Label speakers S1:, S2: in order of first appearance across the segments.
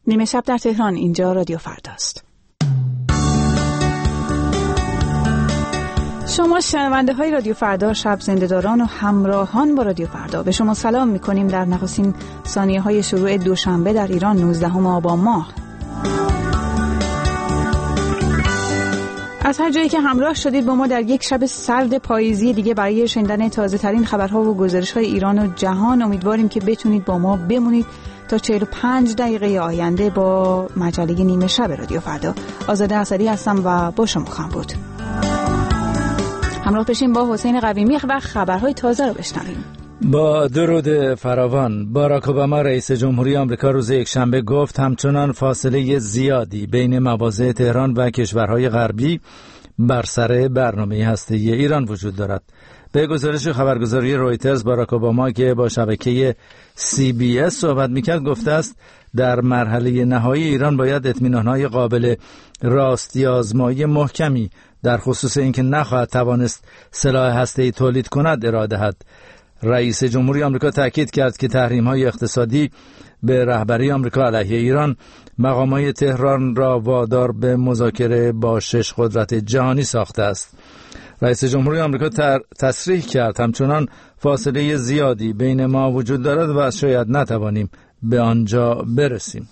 S1: نیمه شب در تهران، اینجا رادیو فرداست. شما شنونده های رادیو فردا، شب زنده‌داران و همراهان با رادیو فردا، به شما سلام می‌کنیم در نخستین ثانیه های شروع دوشنبه در ایران 19 آبان ماه. از هر جایی که همراه شدید با ما در یک شب سرد پاییزی دیگه برای شنیدن تازه ترین خبرها و گزارش‌های ایران و جهان، امیدواریم که بتونید با ما بمونید تا 45 دقیقه آینده با مجله نیمه شب رادیو فردا. آزاده اسدی هستم و با شما خواهم بود. همراه بشیم با حسین قویمی و خبرهای تازه رو بشنویم.
S2: با درود فراوان، باراک اوباما رئیس جمهوری آمریکا روز یکشنبه گفت همچنان فاصله زیادی بین مواضع تهران و کشورهای غربی بر سر برنامه هسته‌ای ایران وجود دارد. به گزارش خبرگزاری رویترز، باراک اوباما که با شبکه CBS صحبت میکرد گفته است در مرحله نهایی ایران باید اطمینان‌های قابل راستی آزمایی محکمی در خصوص اینکه نخواهد توانست سلاح هسته‌ای تولید کند ارائه دهد. رئیس جمهوری آمریکا تاکید کرد که تحریم‌های اقتصادی به رهبری آمریکا علیه ایران مقامات تهران را وادار به مذاکره با 6 قدرت جهانی ساخته است. رئیس جمهوری آمریکا تصریح کرد همچنان فاصله زیادی بین ما وجود دارد و شاید نتوانیم به آنجا برسیم.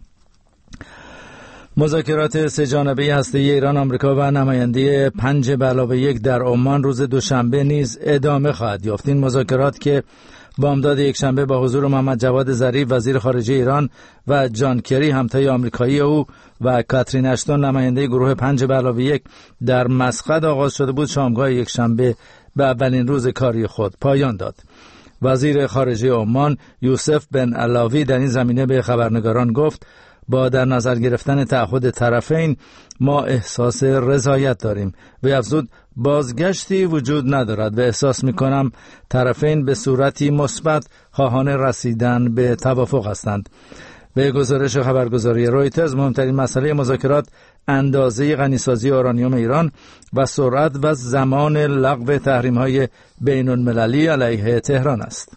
S2: مذاکرات سه‌جانبه هسته‌ای ایران، آمریکا و نماینده 5+1 در عمان روز دوشنبه نیز ادامه خواهد یافت. این مذاکرات که بامداد یکشنبه با حضور محمد جواد ظریف وزیر خارجه ایران و جان کری همتای آمریکایی او و کاترین اشتون نماینده گروه 5+1 در مسقط آغاز شده بود، شامگاه یکشنبه به اولین روز کاری خود پایان داد. وزیر خارجه عمان یوسف بن علاوی در این زمینه به خبرنگاران گفت با در نظر گرفتن تعهد طرفین ما احساس رضایت داریم و افزود بازگشتی وجود ندارد و احساس می‌کنم طرفین به صورتی مثبت خواهان رسیدن به توافق هستند. به گزارش خبرگزاری رویترز، مهمترین مسئله مذاکرات اندازه غنیسازی اورانیوم ایران و سرعت و زمان لغو تحریم‌های بین‌المللی علیه تهران است.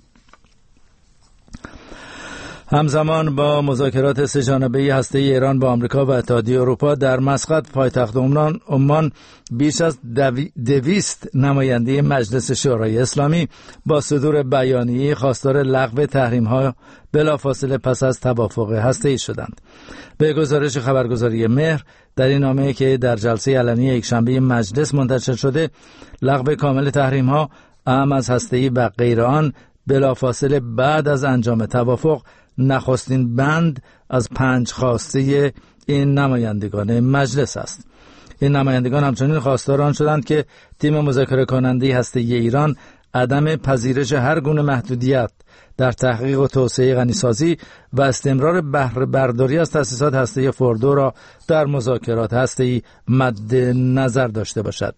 S2: همزمان با مذاکرات سه‌جانبه هسته‌ای ایران با آمریکا و اتحادیه اروپا در مسقط پایتخت عمان بیش از 200 نماینده مجلس شورای اسلامی با صدور بیانیه خواستار لغو تحریم‌ها بلافاصله پس از توافق هسته‌ای شدند. به گزارش خبرگزاری مهر، در این نامه که در جلسه علنی یکشنبه مجلس منتشر شده، لغو کامل تحریم‌ها اعم از هسته‌ای و غیر آن بلافاصله بعد از انجام توافق نخستین بند از 5 خواسته این نمایندگان مجلس است. این نمایندگان همچنین خواستار آن شدند که تیم مذاکره کننده هسته‌ای ایران عدم پذیرش هر گونه محدودیت در تحقیق و توسعه غنیسازی و استمرار بهره برداری از تأسیسات هسته‌ای فوردو را در مذاکرات هسته‌ای مد نظر داشته باشد.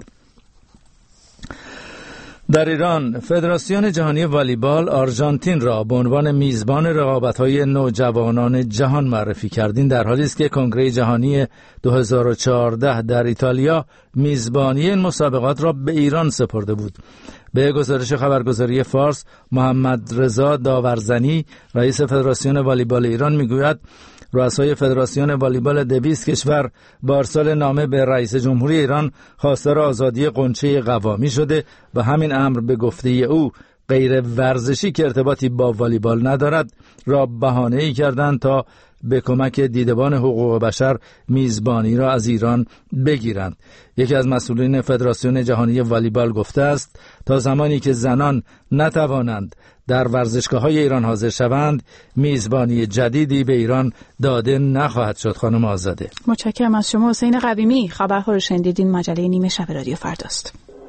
S2: در ایران، فدراسیون جهانی والیبال آرژانتین را به عنوان میزبان رقابت‌های نوجوانان جهان معرفی کرد. این در حالی است که کنگره جهانی 2014 در ایتالیا میزبانی این مسابقات را به ایران سپرده بود. به گزارش خبرگزاری فارس، محمد رضا داورزنی رئیس فدراسیون والیبال ایران میگوید رؤسای فدراسیون والیبال 200 کشور با ارسال نامه به رئیس جمهوری ایران خواستار آزادی غنچه قوامی شده و همین امر به گفته او غیر ورزشی که ارتباطی با والیبال ندارد را بهانه‌ای کردند تا به کمک دیدبان حقوق بشر میزبانی را از ایران بگیرند. یکی از مسئولین فدراسیون جهانی والیبال گفته است تا زمانی که زنان نتوانند در ورزشگاه‌های ایران حاضر شوند، میزبانی جدیدی به ایران داده نخواهد شد. خانم آزاده،
S1: متشکرم از شما. حسین قویمی، خبرها رو شنیدین. مجله نیمه شب رادیو فرداست.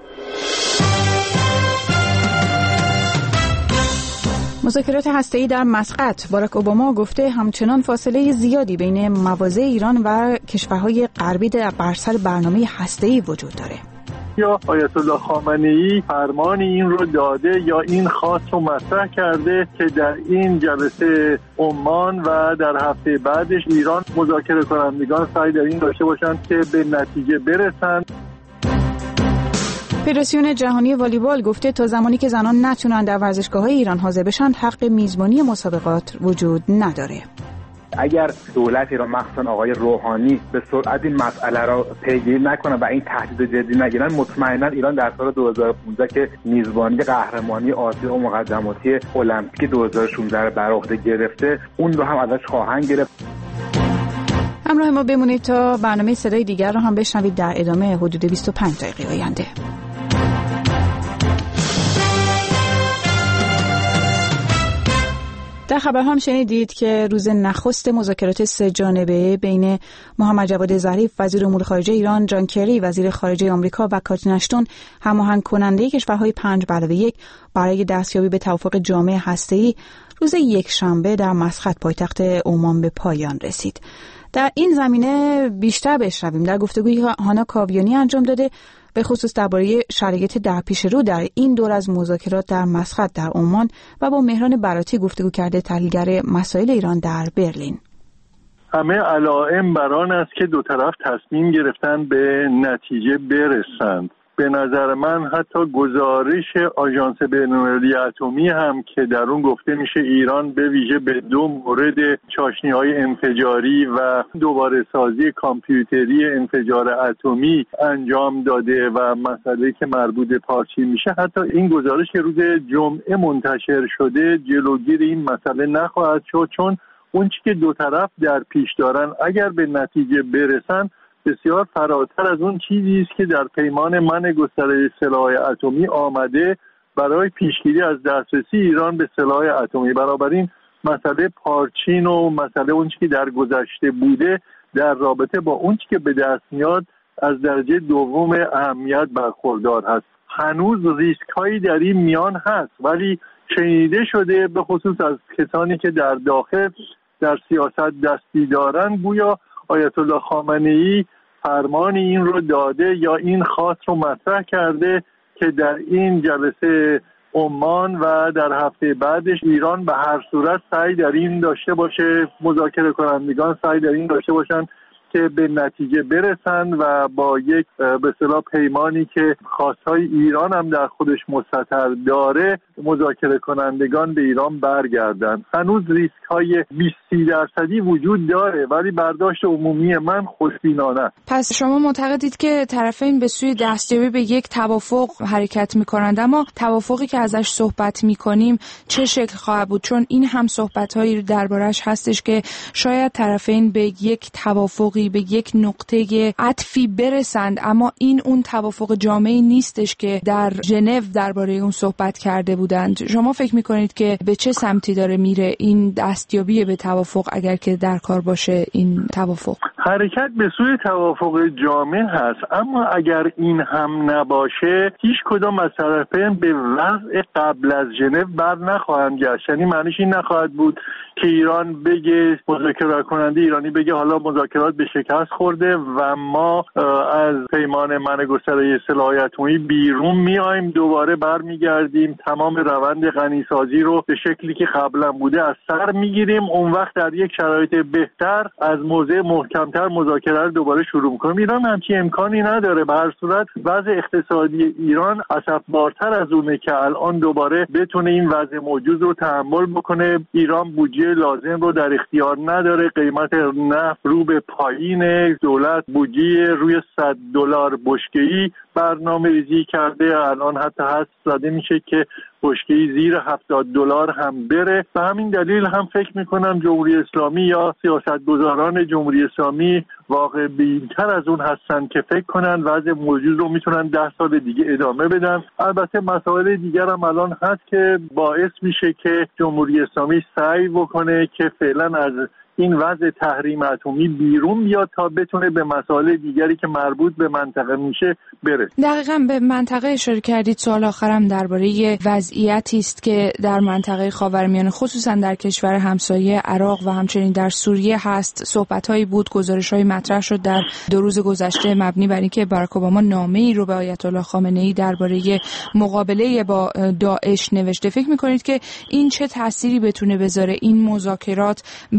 S1: مذاکرات هسته‌ای در مسقط، باراک اوباما گفته همچنان فاصله زیادی بین مواضع ایران و کشورهای غربی در بر سر برنامه هسته‌ای وجود داره.
S3: یا آیت الله خامنه‌ای فرمان این رو داده یا این خواست رو مطرح کرده که در این جلسه عمان و در هفته بعدش ایران مذاکره کنندگان سعی در این داشته باشند که به نتیجه برسند.
S1: فدراسیون جهانی والیبال گفته تا زمانی که زنان نتونن در ورزشگاه‌های ایران حاضر بشن، حق میزبانی مسابقات وجود نداره.
S4: اگر دولت ایران مخصوصا آقای روحانی به سرعت این مسئله را پیگیری نکنه و این تهدید جدی نگیرن، مطمئنا ایران در سال 2015 که میزبانی قهرمانی آسیا و مقدماتی المپیک 2016 را بر عهده گرفته، اون رو هم ازش خواهند گرفت.
S1: همراه ما بمونید تا برنامه صدای دیگر رو هم بشنوید در ادامه حدود 25 دقیقه آینده. در خبر هم شنیدید که روز نخست مذاکرات سه جانبه بین محمد جواد ظریف وزیر امور خارجه ایران، جان کری وزیر خارجه آمریکا و کاترین اشتون هماهنگ کننده کشورهای 5+1 برای دستیابی به توافق جامع هسته‌ای روز یکشنبه در مسقط پایتخت عمان به پایان رسید. در این زمینه بیشتر بشنویم در گفتگویی که هانا کاویانی انجام داده به خصوص درباره شرایط در پیش رو در این دور از مذاکرات در مسقط در عمان و با مهران براتی گفتگو کرده، تحلیلگر مسائل ایران در برلین.
S3: همه علائم بر آن است که دو طرف تصمیم گرفتن به نتیجه برسند. به نظر من حتی گزارش آژانس بین‌المللی اتمی هم که در اون گفته میشه ایران به ویژه به 2 مورد چاشنی‌های انفجاری و دوباره سازی کامپیوتری انفجار اتمی انجام داده و مسئله که مربوط به پارچین میشه، حتی این گزارش که روز جمعه منتشر شده جلوگیری این مسئله نخواهد شد، چون اون چیزی که دو طرف در پیش دارن اگر به نتیجه برسن بسیار فراتر از اون چیزی است که در پیمان منع گسترش سلاح اتمی آمده برای پیشگیری از دسترسی ایران به سلاح اتمی. بنابراین مسئله پارچین و مسئله اون چیزی که در گذشته بوده در رابطه با اون چیزی که به دست میاد از درجه دوم اهمیت برخوردار هست. هنوز ریسک هایی در این میان هست، ولی شنیده شده به خصوص از کسانی که در داخل در سیاست دستی دارن، گویا آیت الله خامنه‌ای فرمان این رو داده یا این خواست رو مطرح کرده که در این جلسه عمان و در هفته بعدش ایران به هر صورت سعی در این داشته باشه، مذاکره کنندگان سعی در این داشته باشن که به نتیجه برسن و با یک به اصطلاح پیمانی که خواستهای ایران هم در خودش مستتر داره مذاکره کنندگان به ایران برگردن. هنوز ریسک های 20-30% وجود داره، ولی برداشت عمومی من خوشبینانه.
S5: پس شما معتقدید که طرفین به سوی دستیابی به یک توافق حرکت می‌کنند، اما توافقی که ازش صحبت می‌کنیم چه شکل خواهد بود؟ چون این هم صحبت‌هایی درباره‌اش هستش که شاید طرفین به یک توافقی، به یک نقطه عطفی برسند، اما این اون توافق جامعی نیستش که در ژنو درباره اون صحبت کرده بودند. شما فکر می‌کنید که به چه سمتی داره میره این دستیابی به توافق اگر که در کار باشه این توافق؟
S3: حرکت به سوی توافق جامع هست، اما اگر این هم نباشه هیچ کدام از طرفین به وضع قبل از ژنو بر نخواهند گشت. یعنی معنیش این نخواهد بود که ایران بگه، مذاکره کننده ایرانی بگه حالا مذاکرات به شکست خورده و ما از پیمان منع گسترش سلاح اتمی بیرون میایم، دوباره برمیگردیم تمام روند غنیسازی رو به شکلی که قبلا بوده از سر میگیریم، اون وقت در یک شرایط بهتر از موضع محکمتر مذاکره رو دوباره شروع میکنیم. ایران همچین امکانی نداره. به هر صورت وضع اقتصادی ایران اسفبارتر از اونه که الان دوباره بتونه این وضع موجود رو تحمل بکنه. ایران بودجه لازم رو در اختیار نداره، قیمت نفت رو به پایین، دولت بودجه روی $100 بشکه‌ای برنامه‌ریزی کرده، الان حتی حدس زده میشه که بشکه‌ای زیر $70 هم بره. به همین دلیل هم فکر میکنم جمهوری اسلامی یا سیاستگزاران جمهوری اسلامی واقع بین‌تر از اون هستن که فکر کنن وضع موجود رو میتونن 10 سال دیگه ادامه بدن. البته مسائل دیگر هم الان هست که باعث میشه که جمهوری اسلامی سعی بکنه که فعلا از این وضع تحریم اتمی بیرون بیاد تا بتونه به مسائل دیگری که مربوط به منطقه میشه برسه.
S5: دقیقاً به منطقه اشاره کردید. سوال آخرم درباره وضعیتی است که در منطقه خاورمیانه خصوصا در کشور همسایه عراق و همچنین در سوریه هست. صحبت‌هایی بود، گزارش‌های مطرح شد در 2 روز گذشته مبنی بر اینکه باراک اوباما نامه‌ای رو به آیت الله خامنه‌ای درباره مقابله با داعش نوشته. فکر می‌کنید که این چه تأثیری بتونه بذاره این مذاکرات بر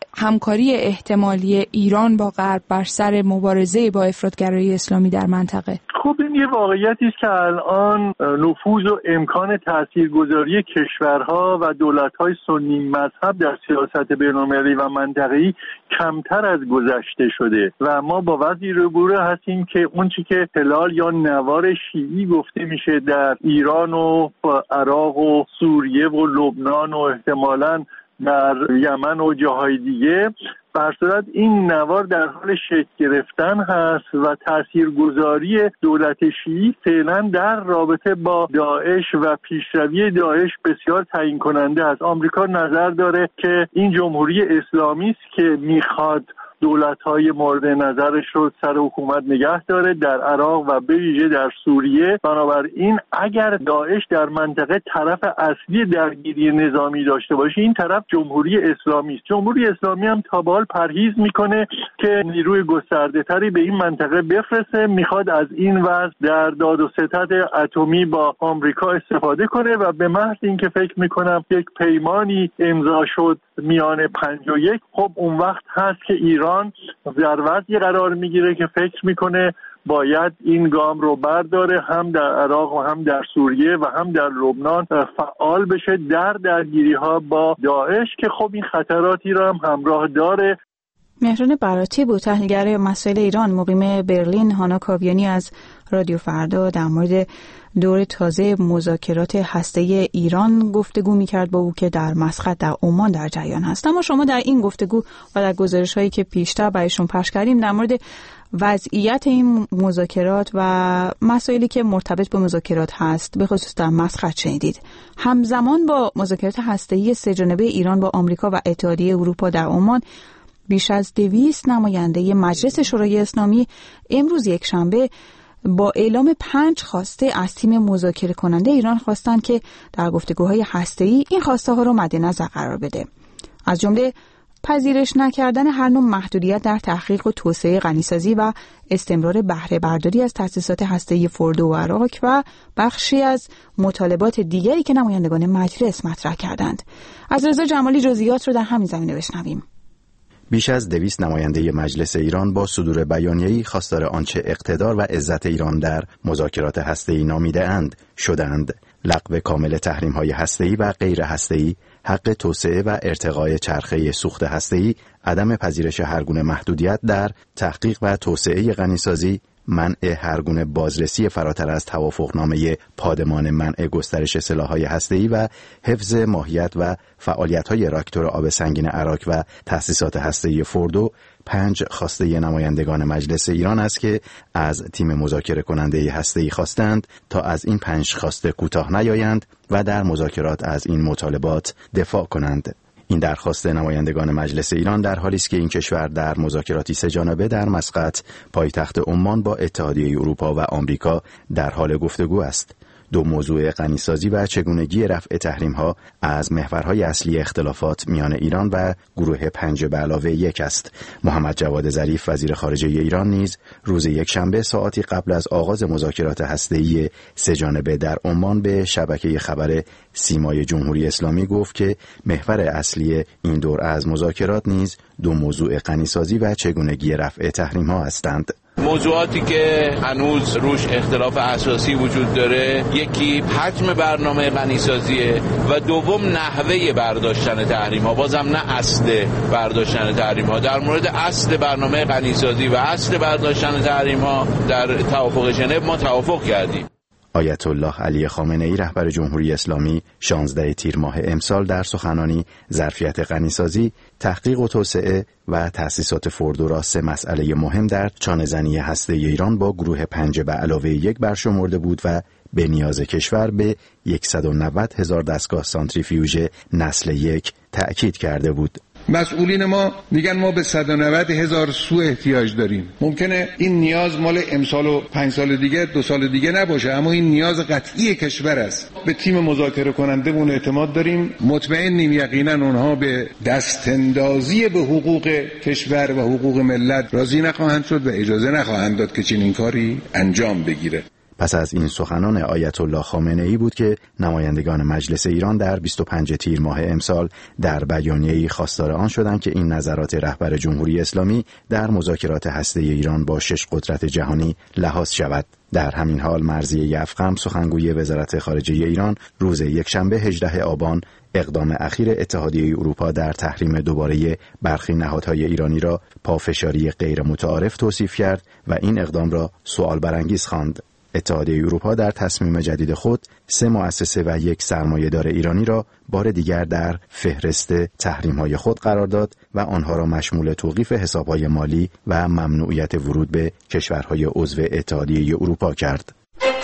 S5: همکاری احتمالی ایران با غرب بر سر مبارزه با افراطگرایی اسلامی در منطقه؟
S3: خب این یه واقعیتی است که الان نفوذ و امکان تاثیرگذاری کشورها و دولت‌های سنی مذهب در سیاست بین‌المللی و منطقه‌ای کمتر از گذشته شده و ما با وضعی روبرو هستیم که اون چیزی که هلال یا نوار شیعی گفته میشه در ایران و عراق و سوریه و لبنان و احتمالاً در یمن و جاهای دیگه، بر صورت این نوار در حال شکل گرفتن هست و تاثیرگذاری دولت شیعی فعلا در رابطه با داعش و پیشروی داعش بسیار تعیین کننده است. آمریکا نظر داره که این جمهوری اسلامی است که میخواد دولت‌های مورد نظرش رو سر حکومت نگه داره در عراق و به ویژه در سوریه. بنابراین اگر داعش در منطقه طرف اصلی درگیری نظامی داشته باشه، این طرف جمهوری اسلامی است. جمهوری اسلامی هم تا به حال پرهیز میکنه که نیروی گسترده‌تری به این منطقه بفرسته، میخواد از این وضع در داد و ستد اتمی با آمریکا استفاده کنه و به محض اینکه فکر میکنم یک پیمانی امضا شد میان 5 و 1، خب اون وقت هست که ایران در وضعی قرار میگیره که فکر میکنه باید این گام رو برداره، هم در عراق و هم در سوریه و هم در لبنان فعال بشه در درگیری ها با داعش که خب این خطراتی رو هم همراه داره.
S1: مهران براتی بود، تحلیلگر مسائل ایران مقیم برلین. هانا کاویانی از رادیو فردا در مورد دور تازه مذاکرات هسته‌ای ایران گفتگو می‌کرد با او که در مسقط در عمان در جریان هست. اما شما در این گفتگو و در گزارش‌هایی که پیشتر برایشون پخش کردیم در مورد وضعیت این مذاکرات و مسائلی که مرتبط با مذاکرات هست به خصوص در مسقط شنیدید. همزمان با مذاکرات هسته‌ای سه‌جانبه ایران با آمریکا و اتحادیه اروپا در عمان، بیش از 200 نماینده مجلس شورای اسلامی امروز یکشنبه با اعلام 5 خواسته از تیم مذاکره کننده ایران خواستند که در گفتگوهای هسته‌ای این خواسته ها را مد نظر قرار بده. از جمله پذیرش نکردن هر نوع محدودیت در تحقیق و توسعه غنیسازی و استمرار بهره برداری از تأسیسات هسته‌ای فردو و عراق و بخشی از مطالبات دیگری که نمایندگان مجلس مطرح کردند. از رضا جمالی جزئیات رو در همین زمینه بشنویم.
S6: بیش از 200 نماینده مجلس ایران با صدور بیانیه‌ای خواستار آنچه اقتدار و عزت ایران در مذاکرات هسته‌ای نامیده‌اند شدند: لغو کامل تحریم‌های هسته‌ای و غیر هسته‌ای، حق توسعه و ارتقای چرخه سوخت هسته‌ای، عدم پذیرش هرگونه محدودیت در تحقیق و توسعه غنیسازی، منع هرگونه بازرسی فراتر از توافقنامه پادمان منع گسترش سلاح‌های هسته‌ای و حفظ ماهیت و فعالیت‌های راکتور آب سنگین عراق و تأسیسات هسته‌ای فردو 5 خواسته نمایندگان مجلس ایران است که از تیم مذاکره کننده هسته‌ای خواستند تا از این 5 خواسته کوتاه نیایند و در مذاکرات از این مطالبات دفاع کنند. این درخواست نمایندگان مجلس ایران در حالی است که این کشور در مذاکراتی سه‌جانبه در مسقط پایتخت عمان با اتحادیه اروپا و آمریکا در حال گفتگو است. 2 موضوع غنیسازی و چگونگی رفع تحریم‌ها از محورهای اصلی اختلافات میان ایران و گروه 5+1 است. محمد جواد ظریف وزیر خارجه ایران نیز روز یکشنبه ساعاتی قبل از آغاز مذاکرات هسته‌ای سه‌جانبه در عمان به شبکه خبر سیمای جمهوری اسلامی گفت که محور اصلی این دور از مذاکرات نیز 2 موضوع غنیسازی و چگونگی رفع تحریم‌ها هستند.
S7: موضوعاتی که هنوز روش اختلاف اساسی وجود داره، یکی حجم برنامه غنیسازیه و دوم نحوه برداشتن تحریم ها. بازم نه اصل برداشتن تحریم ها. در مورد اصل برنامه غنیسازی و اصل برداشتن تحریم ها در توافق ژنو ما توافق کردیم.
S6: آیت الله علی خامنه‌ای رهبر جمهوری اسلامی 16 تیر ماه امسال در سخنانی ظرفیت غنیسازی، تحقیق و توسعه و تأسیسات فردو را 3 مسئله مهم در چانه‌زنی هسته‌ای ایران با گروه 5+1 برشمرده بود و به نیاز کشور به 190,000 دستگاه سانتریفیوژ نسل 1 تأکید کرده بود.
S8: مسئولین ما میگن ما به 190,000 سو احتیاج داریم. ممکنه این نیاز مال امسال و 5 سال دیگه 2 سال دیگه نباشه، اما این نیاز قطعی کشور است. به تیم مذاکره کنندمون اعتماد داریم، مطمئنیم یقینا اونها به دستاندازی به حقوق کشور و حقوق ملت راضی نخواهند شد و اجازه نخواهند داد که چنین کاری انجام بگیره.
S6: پس از این سخنان آیت الله خامنه‌ای بود که نمایندگان مجلس ایران در 25 تیر ماه امسال در بیانیه‌ای خواستار آن شدند که این نظرات رهبر جمهوری اسلامی در مذاکرات هسته‌ای ایران با 6 قدرت جهانی لحاظ شود. در همین حال مرضیه افخم سخنگوی وزارت خارجه ایران روز یکشنبه 18 آبان اقدام اخیر اتحادیه اروپا در تحریم دوباره برخی نهادهای ایرانی را پافشاری غیر متعارف توصیف کرد و این اقدام را سوال برانگیز خواند. اتحادیه اروپا در تصمیم جدید خود 3 مؤسسه و 1 سرمایه‌دار ایرانی را بار دیگر در فهرست تحریم‌های خود قرار داد و آنها را مشمول توقیف حساب‌های مالی و ممنوعیت ورود به کشورهای عضو اتحادیه اروپا کرد.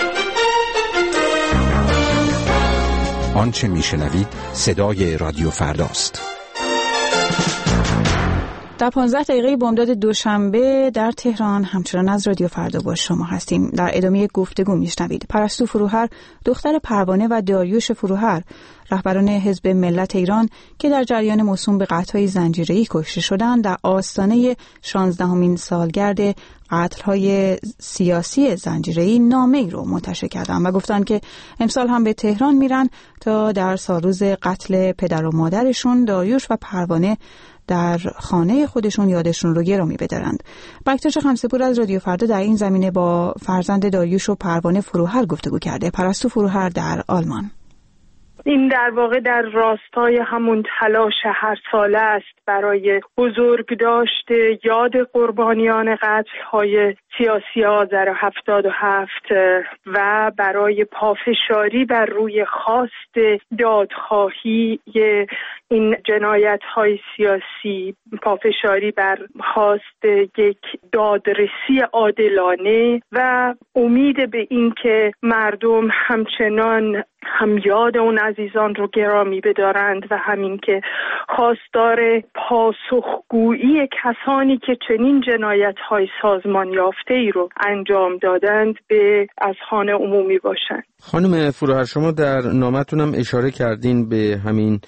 S9: آنچه میشنوید صدای رادیو فرداست.
S1: در 15 دقیقه بامداد دوشنبه در تهران همچنان از رادیو فردا با شما هستیم. در ادامه گفتگو میشنوید پرستو فروهر، دختر پروانه و داریوش فروهر، رهبران حزب ملت ایران که در جریان موسوم به قطع‌های زنجیره‌ای کشته شدند، در آستانه 16مین سالگرد قتل‌های سیاسی زنجیره‌ای نامه‌ای رو منتشر کردند و گفتند که امسال هم به تهران میرن تا در سالروز قتل پدر و مادرشون داریوش و پروانه در خانه خودشون یادشون رو گرامی بدارند. بکتاش خمسه‌پور از رادیو فردا در این زمینه با فرزند داریوش و پروانه فروهر گفتگو کرده. پرستو فروهر در آلمان.
S10: این در واقع در راستای همون تلاش هر ساله است برای بزرگداشت یاد قربانیان قتل‌های سیاسی آذر 77 و برای پافشاری بر روی خواست دادخواهی این جنایت‌های سیاسی، پافشاری بر خواست یک دادرسی عادلانه و امید به این که مردم همچنان هم یاد اون عزیزان رو گرامی بدارند و همین که خواستار پاسخگویی کسانی که چنین جنایت‌های سازمان یافته‌ای رو انجام دادند به اذهان عمومی باشند.
S11: خانم فروهر، شما در نامتون هم اشاره کردین به همین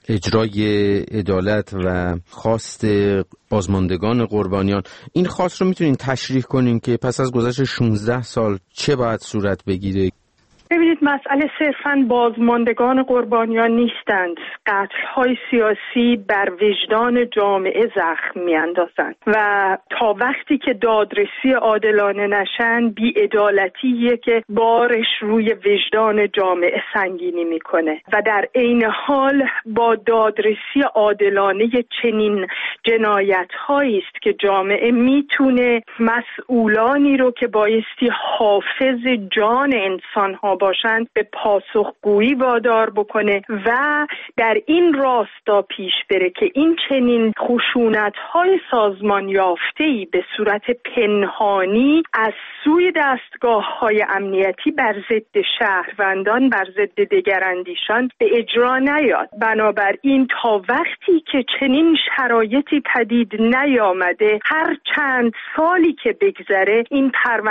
S11: اجرای عدالت و خواست بازماندگان قربانیان. این خواست رو میتونین تشریح کنین که پس از گذشت 16 سال چه باید صورت بگیره؟
S10: ببینید، مسئله صرفاً بازماندگان قربانیان نیستند. قتل‌های سیاسی بر وجدان جامعه زخم می‌اندازند و تا وقتی که دادرسی عادلانه نشن، بی‌عدالتیه که بارش روی وجدان جامعه سنگینی میکنه و در عین حال با دادرسی عادلانه چنین جنایت‌هایی است که جامعه میتونه مسئولانی رو که بایستی حافظ جان انسان‌ها باشند به پاسخگویی وادار بکنه و در این راستا پیش بره که این چنین خشونت‌های سازمان یافته‌ای به صورت پنهانی از سوی دستگاه‌های امنیتی بر ضد شهروندان، بر ضد دگراندیشان به اجرا نیاد. بنابراین تا وقتی که چنین شرایطی پدید نیامده، هر چند سالی که بگذره این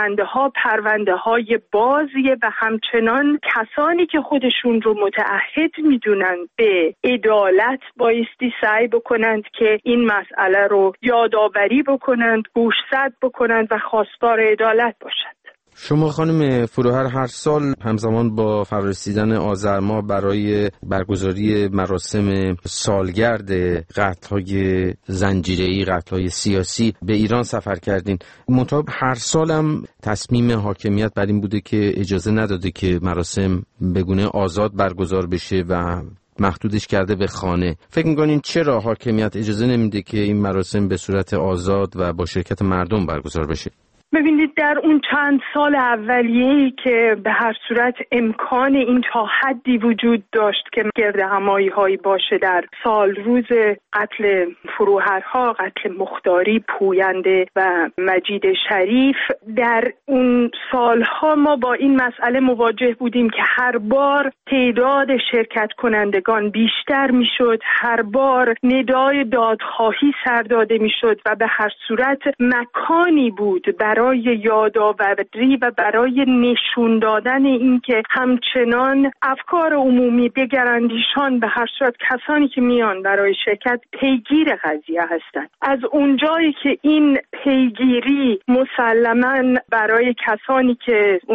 S10: پرونده‌های بازیه و همچنان کسانی که خودشون رو متعهد میدونن به عدالت بایستی سعی بکنند که این مسئله رو یادآوری بکنند، گوشزد بکنند و خواستار عدالت باشند.
S11: شما خانم فروهر هر سال همزمان با فرارسیدن آذر ماه برای برگزاری مراسم سالگرد قتل‌های زنجیره‌ای، قتل‌های سیاسی به ایران سفر کردین. منتها هر سالم تصمیم حاکمیت بر این بوده که اجازه نداده که مراسم به گونه آزاد برگزار بشه و محدودش کرده به خانه. فکر می‌کنین چرا حاکمیت اجازه نمیده که این مراسم به صورت آزاد و با شرکت مردم برگزار بشه؟
S10: ببینید، در اون چند سال اولیه‌ای که به هر صورت امکان این تا حدی وجود داشت که گردهمایی‌هایی باشه در سال روز قتل فروهرها، قتل مختاری، پوینده و مجید شریف، در اون سالها ما با این مسئله مواجه بودیم که هر بار تعداد شرکت کنندگان بیشتر میشد، هر بار ندای دادخواهی سر داده میشد و به هر صورت مکانی بود برای یادآوری و برای نشون دادن این که همچنان افکار عمومی، دگراندیشان، به هر صورت کسانی که میان برای شرکت پیگیر قضیه هستند. از اونجایی که این پیگیری مسلماً برای کسانی که اون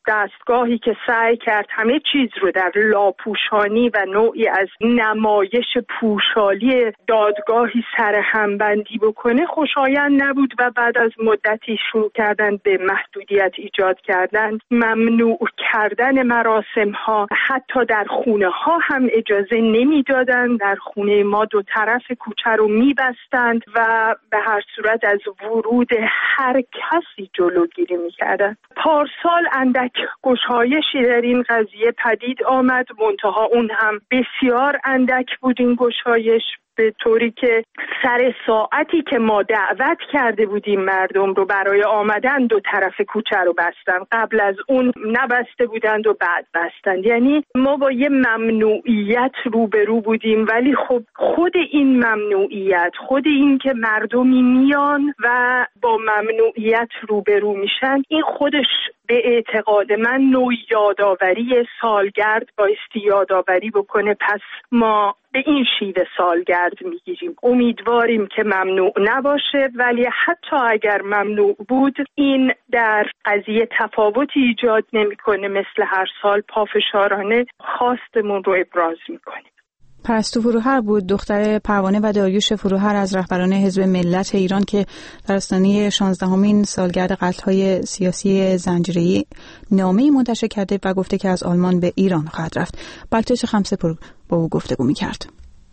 S10: دستگاهی که سعی کرد همه چیز رو در لاپوشانی و نوعی از نمایش پوشالی دادگاهی سرهمبندی بکنه خوشایند نبود و بعد از مدتی شروع کردن به محدودیت ایجاد کردن، ممنوع کردن مراسم ها، حتی در خونه ها هم اجازه نمیدادن. در خونه ما 2 طرف کوچه رو میبستند و به هر صورت از ورود هر کسی جلوگیری میکردن. پارسال اندک گشایشی در این قضیه پدید آمد، منتها اون هم بسیار اندک بود این گشایش، به طوری که سر ساعتی که ما دعوت کرده بودیم مردم رو برای آمدن 2 طرف کوچه رو بستن، قبل از اون نبسته بودند و بعد بستند. یعنی ما با یه ممنوعیت روبرو بودیم، ولی خب خود این ممنوعیت، خود این که مردمی میان و با ممنوعیت روبرو میشن، این خودش به اعتقاد من نوع یادآوری سالگرد بایستی یادآوری بکنه. پس ما به این شیوه سالگرد میگیریم. امیدواریم که ممنوع نباشه، ولی حتی اگر ممنوع بود این در قضیه تفاوتی ایجاد نمیکنه. مثل هر سال پافشارانه خواستمون رو ابراز میکنیم.
S1: پرستو فروهر بود، دختر پروانه و داریوش فروهر از رهبران حزب ملت ایران که در آستانه 16مین سالگرد قتل‌های سیاسی زنجیره‌ای نامه‌ای منتشر کرده و گفته که از آلمان به ایران خواهد رفت. بلتش خمسه‌پور با او گفتگو می‌کرد.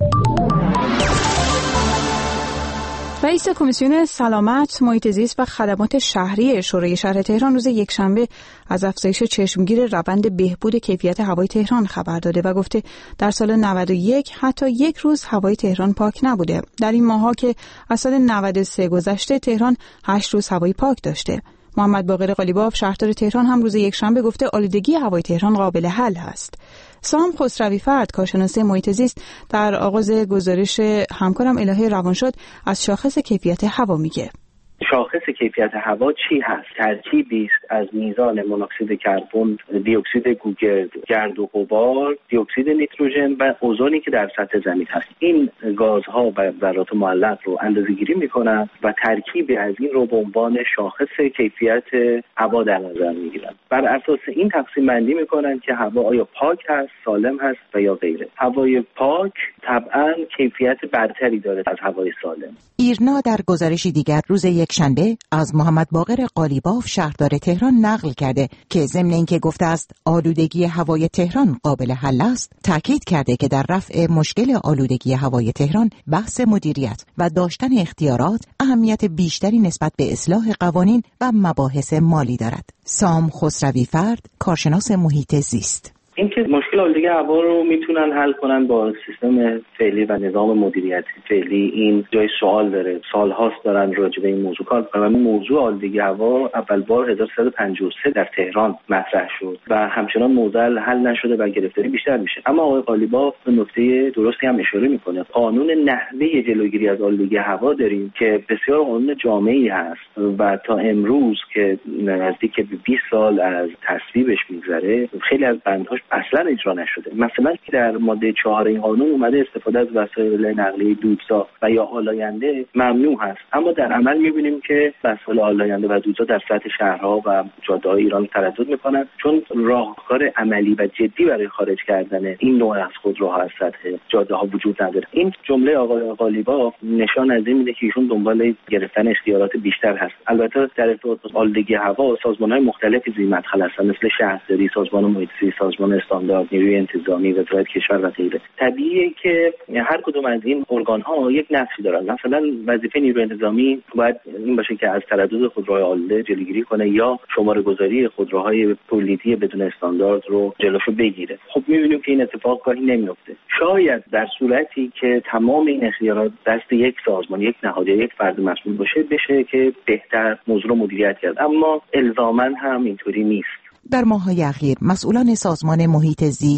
S1: رئیس کمیسیون سلامت، محیط زیست و خدمات شهری شورای شهر تهران روز یکشنبه از افزایش چشمگیر روند بهبود کیفیت هوای تهران خبر داده و گفته در سال 91 حتی یک روز هوای تهران پاک نبوده. در این ماه‌ها که از سال 93 گذشته تهران 8 روز هوای پاک داشته. محمد باقر قالیباف شهردار تهران هم روز یکشنبه گفته آلودگی هوای تهران قابل حل است. سام خسروی فرد، کارشناس محیط زیست، در آغاز گزارش همکارم الهه روانشاد از شاخص کیفیت هوا میگه.
S12: شاخص کیفیت هوا چی هست؟ ترکیبی است از میزان مونوکسید کربن، دی اکسید گوگرد، گرد و غبار، دی اکسید نیتروژن و اوزونی که در سطح زمین هست. این گازها و ذرات معلق رو اندازه‌گیری میکنن و ترکیبی از این رو به عنوان شاخص کیفیت هوا در نظر میگیرن. بر اساس این تقسیم بندی میکنن که هوا آیا پاک هست، سالم هست و یا غیره. هوای پاک طبعاً کیفیت برتری داره از هوای سالم.
S13: ایرنا در گزارشی دیگر روز یکشنبه از محمد باقر قالیباف شهردار تهران نقل کرده که ضمن اینکه گفته است آلودگی هوای تهران قابل حل است، تاکید کرده که در رفع مشکل آلودگی هوای تهران بحث مدیریت و داشتن اختیارات اهمیت بیشتری نسبت به اصلاح قوانین و مباحث مالی دارد. سام خسروی فرد، کارشناس محیط زیست:
S12: اینکه مشکل آلودگی هوا رو میتونن حل کنن با سیستم فعلی و نظام مدیریتی فعلی، این جای سوال داره. سالهاست دارن راجع به این موضوع کار میکنن. این موضوع آلودگی هوا اول بار 1353 در تهران مطرح شد و همچنان موضوع حل نشده و گرفتاری بیشتر میشه. اما آقای قالیباف به نکته درستی هم اشاره میکنه. قانون نحوه جلوگیری از آلودگی هوا داریم که بسیار قانون جامعی هست و تا امروز که نزدیک به 20 سال از تصویبش میگذره خیلی از بندهاش اصلا اجرا نشده. مثلا که در ماده 4 این قانون اومده استفاده از وسایل نقلیه دودساز و یا آلاینده ممنوع هست، اما در عمل می‌بینیم که وسایل آلاینده و دودساز در سطح شهرها و جاده‌های ایران تردد می‌کنند، چون راهکار عملی و جدی برای خارج کردن این نوع از خودروها از سطح جاده‌ها وجود نداره. این جمله آقای قالیباف نشان از این میده که ایشون دنبال گرفتن اختیارات بیشتر هست. البته در ارتباط با آلودگی هوا سازمان‌های مختلفی ذی‌مدخل هستند، مثل شهرداری، سازمان محیط زیست، سازمان استاندارد، نیروی انتظامی، وزارت کشور و غیره. طبیعیه که هر کدوم از این ارگان‌ها یک نقشی دارن. مثلا وظیفه نیروی انتظامی باید این باشه که از تردد خودروهای آلوده جلوگیری کنه یا شماره‌گذاری خودروهای تولیدی بدون استاندارد رو جلوشو بگیره. خب می‌بینیم که این اتفاق گاهی نمی‌افته. شاید در صورتی که تمام این اختیارات دست یک سازمان، یک نهاد یا یک فرد مسئول باشه، بشه که بهتر موضوع رو مدیریت کرد، اما الزاماً هم اینطوری نیست.
S13: در ماه‌های اخیر مسئولان سازمان محیط زیست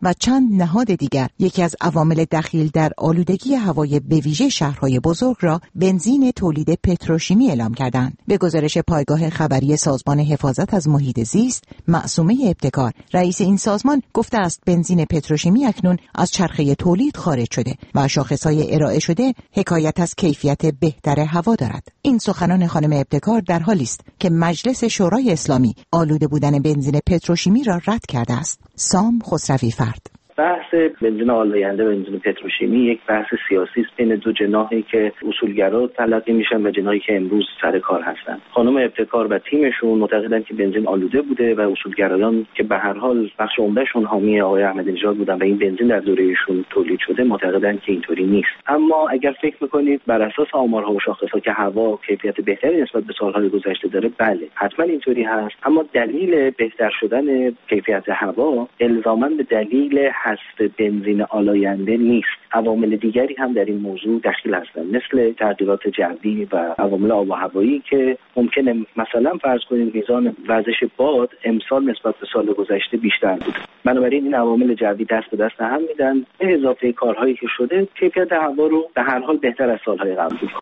S13: و چند نهاد دیگر یکی از عوامل دخیل در آلودگی هوای به ویژه شهرهای بزرگ را بنزین تولید پتروشیمی اعلام کردند. به گزارش پایگاه خبری سازمان حفاظت از محیط زیست، معصومه ابتکار، رئیس این سازمان گفته است بنزین پتروشیمی اکنون از چرخه تولید خارج شده و شاخصهای ارائه شده حکایت از کیفیت بهتر هوا دارد. این سخنان خانم ابتکار در حالی است که مجلس شورای اسلامی آلوده بودن بنزین پتروشیمی را رد کرده است. سام خسروی فرد.
S12: بحث بنزین آلاینده بنزین پتروشیمی یک بحث سیاسی است بین دو جناحی که اصولگرا تلقی میشن و جناحی که امروز سر کار هستن. خانم ابتکار و تیمشون معتقدن که بنزین آلوده بوده و اصولگرایان که به هر حال بخش عمدهشون حامی آقای احمدی نژاد بودن و این بنزین در دورهشون تولید شده معتقدن که اینطوری نیست. اما اگر فکر میکنید بر اساس آمارها و شاخصها که هوا کیفیت بهتری نسبت به سالهای گذشته داره، بله حتما اینطوری هست، اما دلیل بهتر شدن کیفیت هوا الزاما به دلیل هست بنزین آلاینده نیست. عوامل دیگری هم در این موضوع دخیل هستند، مثل تغییرات جوی و عوامل آب و هوایی که ممکنه مثلا فرض کنید میزان وزش باد امسال نسبت به سال گذشته بیشتر بود. بنابراین این عوامل جوی دست به دست هم میدن، به اضافه کارهایی که شده کیفیت هوا رو به هر حال بهتر از سالهای قبل بود.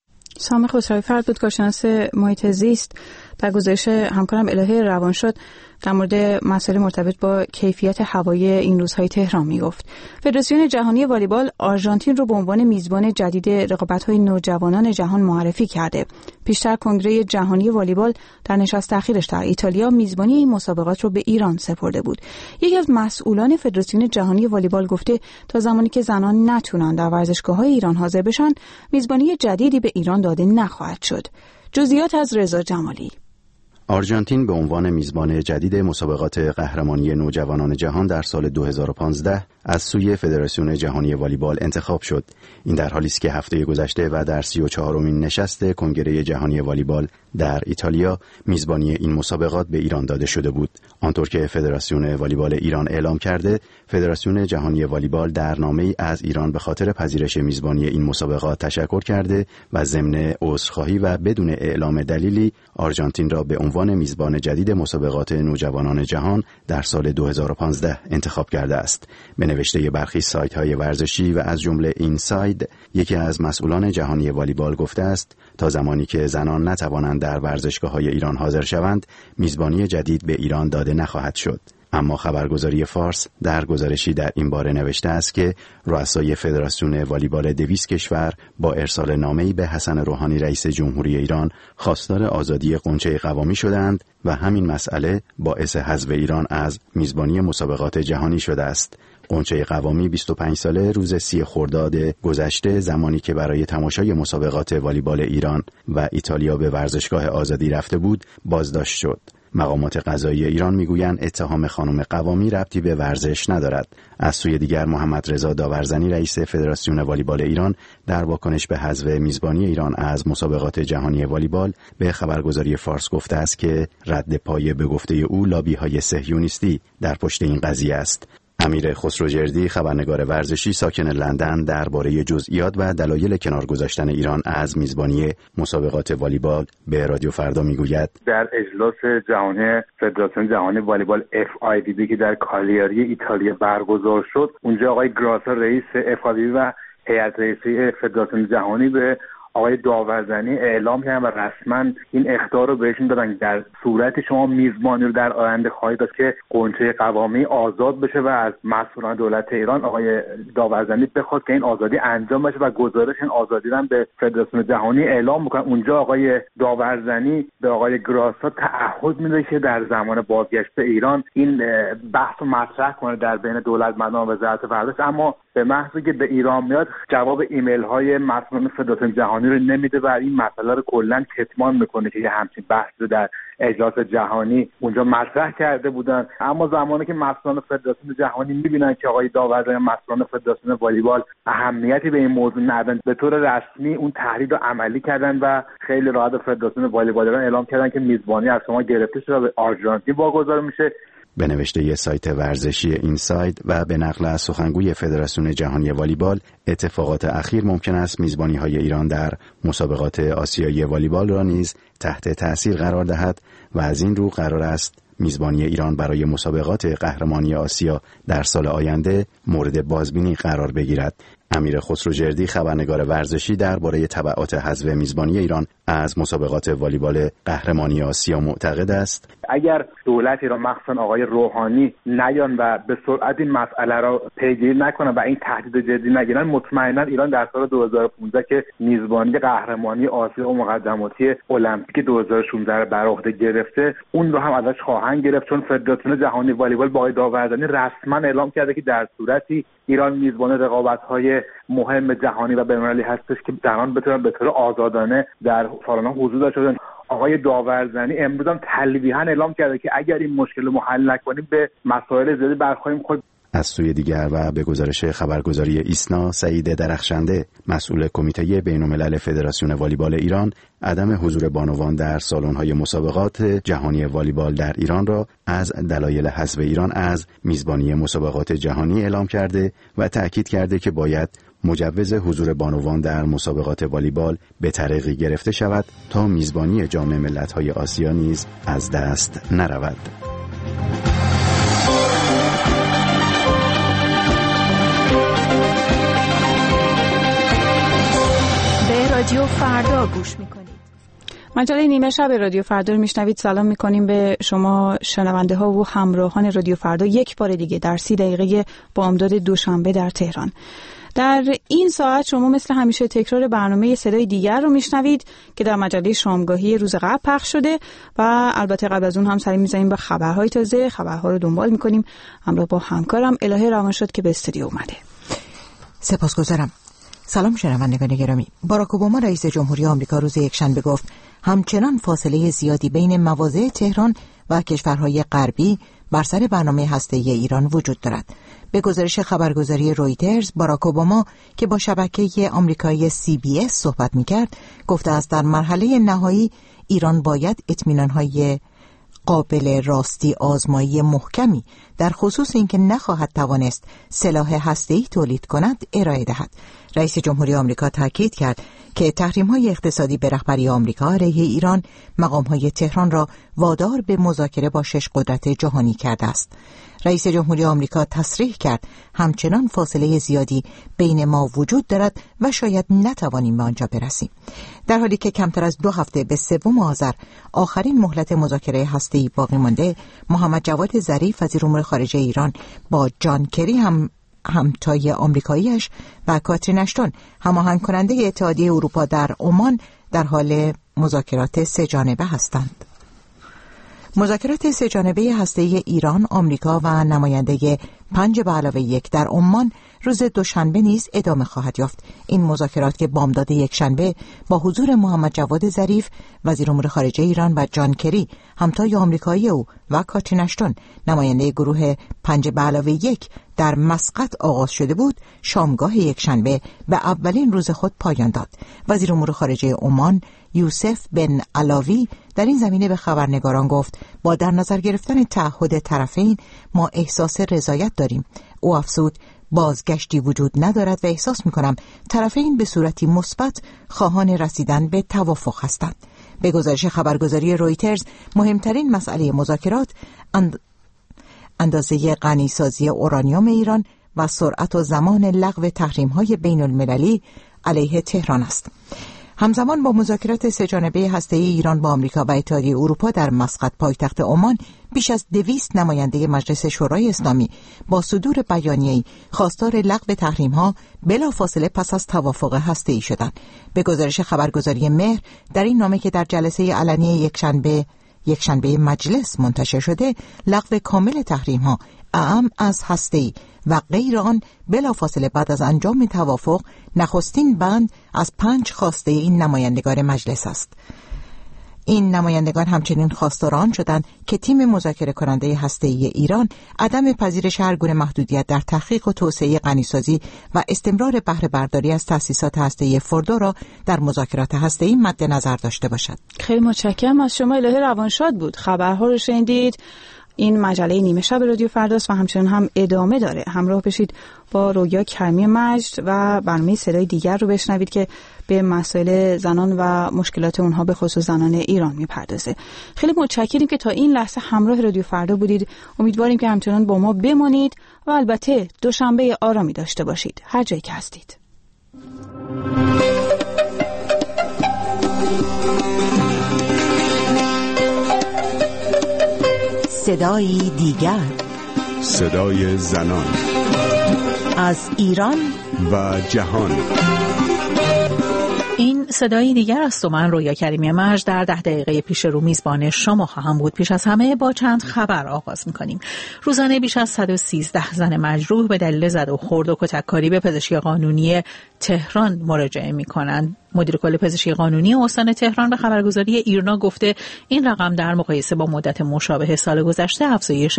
S1: سام خسروی فرد بود، کارشناس محیط زیست، در گزارش همکارم الهه روانشاد در مورد مسائل مرتبط با کیفیت هوای این روزهای تهران میگفت. فدراسیون جهانی والیبال آرژانتین رو به عنوان میزبان جدید رقابت‌های نوجوانان جهان معرفی کرده. پیشتر کنگره جهانی والیبال در نشست اخیرش در ایتالیا میزبانی این مسابقات رو به ایران سپرده بود. یکی از مسئولان فدراسیون جهانی والیبال گفته تا زمانی که زنان نتونن در ورزشگاه‌های ایران حاضر بشن، میزبانی جدیدی به ایران داده نخواهد شد. جزئیات از رضا جمالی.
S6: آرژانتین به عنوان میزبان جدید مسابقات قهرمانی نوجوانان جهان در سال 2015 از سوی فدراسیون جهانی والیبال انتخاب شد. این در حالی است که هفته گذشته و در 34مین نشست کنگره جهانی والیبال در ایتالیا میزبانی این مسابقات به ایران داده شده بود. آنطور که فدراسیون والیبال ایران اعلام کرده، فدراسیون جهانی والیبال در نامه‌ای از ایران به خاطر پذیرش میزبانی این مسابقات تشکر کرده و ضمن عذرخواهی و بدون اعلام دلیلی آرژانتین را به عنوان میزبان جدید مسابقات نوجوانان جهان در سال 2015 انتخاب کرده است. به نوشته برخی سایت‌های ورزشی و از جمله اینساید، یکی از مسئولان جهانی والیبال گفته است تا زمانی که زنان نتوانند در ورزشگاه‌های ایران حاضر شوند، میزبانی جدید به ایران داده نخواهد شد. اما خبرگزاری فارس در گزارشی در این باره نوشته است که رؤسای فدراسیون والیبال 200 کشور با ارسال نامه‌ای به حسن روحانی رئیس جمهوری ایران خواستار آزادی غنچه قوامی شدند و همین مسئله باعث حذف ایران از میزبانی مسابقات جهانی شده است. غنچه قوامی 25 ساله روز 30 خرداد گذشته، زمانی که برای تماشای مسابقات والیبال ایران و ایتالیا به ورزشگاه آزادی رفته بود، بازداشت شد. مقامات قضایی ایران میگویند اتهام خانم قوامی ربطی به ورزش ندارد. از سوی دیگر محمد رضا داورزنی رئیس فدراسیون والیبال ایران در واکنش به حذف میزبانی ایران از مسابقات جهانی والیبال به خبرگزاری فارس گفته است که رد پای به گفته او لابی‌های صهیونیستی در پشت این قضیه است. امیر خسروجردی، خبرنگار ورزشی ساکن لندن، درباره جزئیات و دلایل کنار گذاشتن ایران از میزبانی مسابقات والیبال به رادیو فردا میگوید:
S4: در اجلاس جهانی فدراسیون جهانی والیبال FIVB که در کالیاری ایتالیا برگزار شد، اونجا آقای گراسا رئیس FIVB و هیئت رئیسه فدراسیون جهانی به آقای داورزنی اعلام کردن و رسما این اخطار رو بهشون دادن در صورت شما میزبانی رو در آینده خواهید داشت که غنچه قوامی آزاد بشه و از مسئولان دولت ایران آقای داورزنی بخواد که این آزادی انجام بشه و گزارش این آزادی رو به فدراسیون جهانی اعلام میکنن. اونجا آقای داورزنی به آقای گراسا تعهد میده که در زمان بازگشت به ایران این بحث رو مطرح کنه در بین دولتمندان و وزارت ورزش، اما به محضی که به ایران میاد جواب ایمیل های مسئولان فدراسیون جهانی رو نمیده و این مسئله رو کلا کتمان میکنه که یه همچین بحث رو در اجلاس جهانی اونجا مطرح کرده بودن. اما زمانی که مسئولان فدراسیون جهانی میبینن که آقای داورزنی مسئولان فدراسیون والیبال اهمیتی به این موضوع ندادن، به طور رسمی اون تحرید رو عملی کردن و خیلی راحت فدراسیون والیبال ایران اعلام کردن که میزبانی از شما گرفته شده و به آرژانتین واگذار میشه.
S6: به نوشته سایت ورزشی اینساید و به نقل از سخنگوی فدراسیون جهانی والیبال، اتفاقات اخیر ممکن است میزبانی‌های ایران در مسابقات آسیایی والیبال را نیز تحت تأثیر قرار دهد و از این رو قرار است میزبانی ایران برای مسابقات قهرمانی آسیا در سال آینده مورد بازبینی قرار بگیرد. امیر خسروجردی خبرنگار ورزشی درباره تبعات حذف میزبانی ایران از مسابقات والیبال قهرمانی آسیا معتقد است
S4: اگر دولت ایران مخصوصا آقای روحانی نیان و به سرعت این مسئله را پیگیری نکنن و این تهدید جدی نگیرن، مطمئنا ایران در سال 2015 که میزبانی قهرمانی آسیا و مقدماتی المپیک 2016 را بر عهده گرفته اون رو هم ازش خواهند گرفت، چون فدراسیون جهانی والیبال با آقای داوردانی رسما اعلام کرده که در صورتی ایران میزبان رقابت‌های مهم جهانی و بین‌المللی هستش که زنان بتونن به طور آزادانه در سالن‌ها حضور داشته باشن. آقای داوردانی امروز هم تلویحاً اعلام کرده که اگر این مشکل رو حل نکنیم به مسائل زیادی برخواهیم خورد.
S6: از سوی دیگر و به گزارش خبرگزاری ایسنا، سعید درخشنده مسئول کمیته بین‌الملل فدراسیون والیبال ایران عدم حضور بانوان در سالن‌های مسابقات جهانی والیبال در ایران را از دلایل حذف ایران از میزبانی مسابقات جهانی اعلام کرده و تأکید کرده که باید مجوز حضور بانوان در مسابقات والیبال به طریقی گرفته شود تا میزبانی جام ملت‌های آسیا نیز از دست نرود.
S1: رادیو فردا گوش میکنید. مجله نیمه شب رادیو فردا رو میشنوید. سلام میکنیم به شما شنونده ها و همراهان رادیو فردا. یک بار دیگه در 30 دقیقه بامداد دوشنبه در تهران. در این ساعت شما مثل همیشه تکرار برنامه صدای دیگر رو میشنوید که در مجله شامگاهی روز قبل پخش شده و البته قبل از اون هم سری میزنیم به خبرهای تازه. خبرها رو دنبال میکنیم همراه با همکارم الهه روانشاد که به استودیو اومده.
S13: سپاسگزارم. سلام شنوندگان گرامی. باراک اوباما رئیس جمهوری آمریکا روز یکشنبه گفت همچنان فاصله زیادی بین مواضع تهران و کشورهای غربی بر سر برنامه هسته‌ای ایران وجود دارد. به گزارش خبرگزاری رویترز، باراک اوباما که با شبکه آمریکایی CBS صحبت می‌کرد، گفته است در مرحله نهایی ایران باید اطمینان‌های قابل راستی آزمایی محکمی در خصوص اینکه نخواهد توانست سلاح هسته‌ای تولید کند ارائه دهد. رئیس جمهوری آمریکا تاکید کرد که تحریم‌های اقتصادی به رهبری آمریکا علیه ایران مقام‌های تهران را وادار به مذاکره با 6 قدرت جهانی کرده است. رئیس جمهوری آمریکا تصریح کرد همچنان فاصله زیادی بین ما وجود دارد و شاید نتوانیم به آنجا برسیم. در حالی که کمتر از 2 هفته به 3 آذر آخرین مهلت مذاکره هسته‌ای باقی مانده، محمد جواد ظریف وزیر امور خارجه ایران با جان کری همتای آمریکایی‌اش و کاترین اشتون هماهنگ کننده اتحادیه اروپا در عمان در حال مذاکرات 3 جانبه هستند. مذاکرات 3 جانبه هسته‌ای ایران، آمریکا و نماینده 5+1 در عمان روز دوشنبه نیز ادامه خواهد یافت. این مذاکرات که بامداد یکشنبه با حضور محمد جواد ظریف وزیر امور خارجه ایران و جان کری همتای آمریکایی او و کاترین اشتون نماینده گروه 5+1 در مسقط آغاز شده بود، شامگاه یکشنبه به اولین روز خود پایان داد. وزیر امور خارجه عمان یوسف بن علاوی در این زمینه به خبرنگاران گفت با در نظر گرفتن تعهد طرفین ما احساس رضایت داریم. او افزود بازگشتی وجود ندارد و احساس می‌کنم طرفین به صورتی مثبت خواهان رسیدن به توافق هستند. به گزارش خبرگزاری رویترز مهمترین مسئله مذاکرات اندازه غنیسازی اورانیوم ایران و سرعت و زمان لغو تحریم‌های بین‌المللی علیه تهران است. همزمان با مذاکرات 3 جانبه هسته‌ای ایران با آمریکا و اتحادیه اروپا در مسقط پایتخت عمان، بیش از 200 نماینده مجلس شورای اسلامی با صدور بیانیه‌ای خواستار لغو تحریم‌ها بلافاصله پس از توافق هسته‌ای شدند. به گزارش خبرگزاری مهر، در این نامه که در جلسه علنی یکشنبه مجلس منتشر شده، لغو کامل تحریم‌ها اعم از هسته‌ای و غیر آن بلافاصله بعد از انجام توافق نخستین بند از 5 خواسته این نمایندگان مجلس است. این نمایندگان همچنین خواستاران شدند که تیم مذاکره کننده هسته‌ای ایران عدم پذیرش هر گونه محدودیت در تحقیق و توسعه غنیسازی و استمرار بهره برداری از تأسیسات هسته‌ای فردو را در مذاکرات هسته‌ای مد نظر داشته باشد.
S1: خیلی متشکرم از شما الهه روانشاد بود. خبرها رو شنیدید. این مجله نیمه شب رادیو فرداست و همچنان هم ادامه داره. همراه بشید با رویا کریمی مجد و برنامه صدای دیگر رو بشنوید که به مسائل زنان و مشکلات اونها به خصوص زنان ایران میپردازه. خیلی متشکریم که تا این لحظه همراه رادیو فردا بودید. امیدواریم که همچنان با ما بمانید و البته دوشنبه آرامی داشته باشید هر جایی که هستید.
S13: صدای دیگر،
S14: صدای زنان
S13: از ایران
S14: و جهان.
S15: این صدای دیگر است و من رویا کریمی مجد در 10 دقیقه پیش رو میزبان شما خواهم بود. پیش از همه با چند خبر آغاز میکنیم. روزانه بیش از 113 زن مجروح به دلیل زد و خورد و کتککاری به پزشکی قانونی تهران مراجعه میکنند. مدیر کل پزشکی قانونی استان تهران به خبرگزاری ایرنا گفته این رقم در مقایسه با مدت مشابه سال گذشته افزایش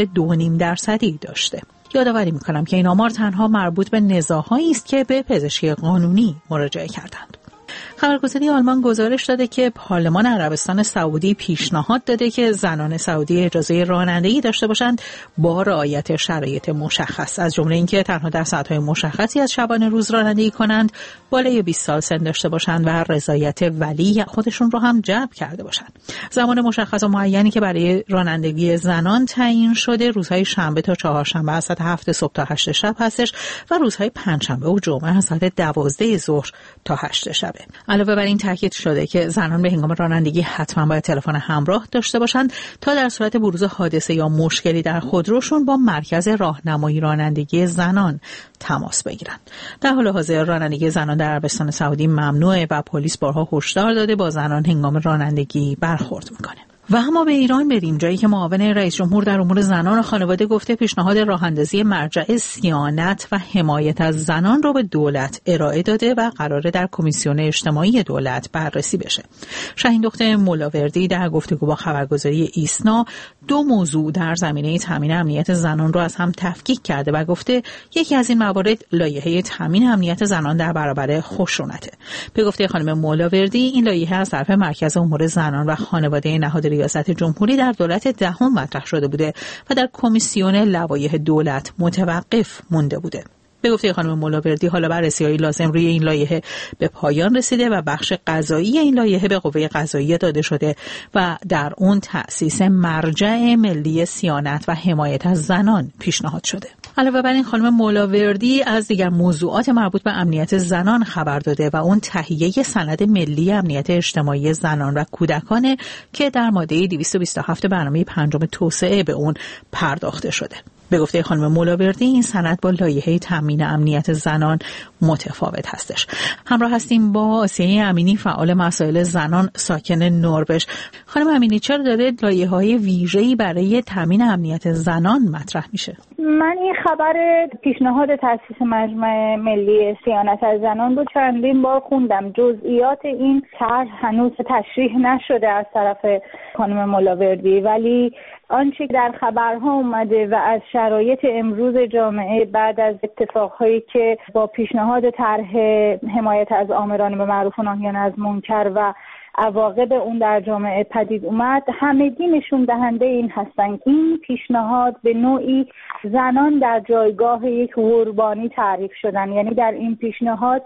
S15: 2.5% داشته. یادآوری میکنم که این آمار تنها مربوط به نزاع‌هایی است که به پزشکی قانونی مراجعه کردند. خبرگزاری آلمان گزارش داده که پارلمان عربستان سعودی پیشنهاد داده که زنان سعودی اجازه رانندگی داشته باشند با رعایت شرایط مشخص، از جمله اینکه تنها در ساعت‌های مشخصی از شبانه روز رانندگی کنند، بالای 20 سال سن داشته باشند و رضایت ولی خودشون رو هم جلب کرده باشند. زمان مشخص و معینی که برای رانندگی زنان تعیین شده روزهای شنبه تا چهارشنبه از ساعت 7 صبح تا 8 شب هستش و روزهای پنجشنبه و جمعه از ساعت 12 ظهر تا 8 شبه. علاوه بر این تاکید شده که زنان به هنگام رانندگی حتما باید تلفن همراه داشته باشند تا در صورت بروز حادثه یا مشکلی در خودروشون با مرکز راهنمایی رانندگی زنان تماس بگیرند. در حال حاضر رانندگی زنان در عربستان سعودی ممنوعه و پلیس بارها هشدار داده با زنان هنگام رانندگی برخورد میکنه. و اما به ایران بریم، جایی که معاون رئیس جمهور در امور زنان و خانواده گفته پیشنهاد راه‌اندازی مرجع صیانت و حمایت از زنان رو به دولت ارائه داده و قراره در کمیسیون اجتماعی دولت بررسی بشه. شاهین دختر مولاوردی در گفتگو با خبرگزاری ایسنا 2 موضوع در زمینه تامین امنیت زنان رو از هم تفکیک کرده و گفته یکی از این موارد لایحه تامین امنیت زنان در برابر خشونته. به گفته خانم مولاوردی این لایحه از طرف مرکز امور زنان و خانواده نهاد ریاست جمهوری در دولت دهم مطرح شده بوده و در کمیسیون لوایح دولت متوقف مونده بوده. به گفته خانم مولاوردی حالا بررسی‌های لازم روی این لایحه به پایان رسیده و بخش قضایی این لایحه به قوه قضاییه داده شده و در اون تأسیس مرجع ملی صیانت و حمایت از زنان پیشنهاد شده. علاوه بر این خانم مولاوردی از دیگر موضوعات مربوط به امنیت زنان خبر داده و اون تهیه سند ملی امنیت اجتماعی زنان و کودکان که در ماده 227 برنامه 5 توسعه به اون پرداخته شده. به گفته خانم مولاوردی این سند با لایحه تامین امنیت زنان متفاوت هستش. همراه هستیم با آسیه امینی فعال مسائل زنان ساکن نروژ. خانم امینی چرا داره لایحه‌های ویژه‌ای برای تامین امنیت زنان مطرح میشه؟
S16: من این خبر پیشنهاد تأسیس مجمع ملی صیانت از زنان رو چندین بار خوندم. جزئیات این طرح هنوز تشریح نشده از طرف خانم مولاوردی، ولی آنچه در خبرها اومده و از شرایط امروز جامعه بعد از اتفاقهایی که با پیشنهاد طرح حمایت از آمران به معروف و ناهیان از منکر و عواقب اون در جامعه پدید اومد، همگی نشون دهنده این هستند که این پیشنهاد به نوعی زنان در جایگاه یک قربانی تعریف شدن. یعنی در این پیشنهاد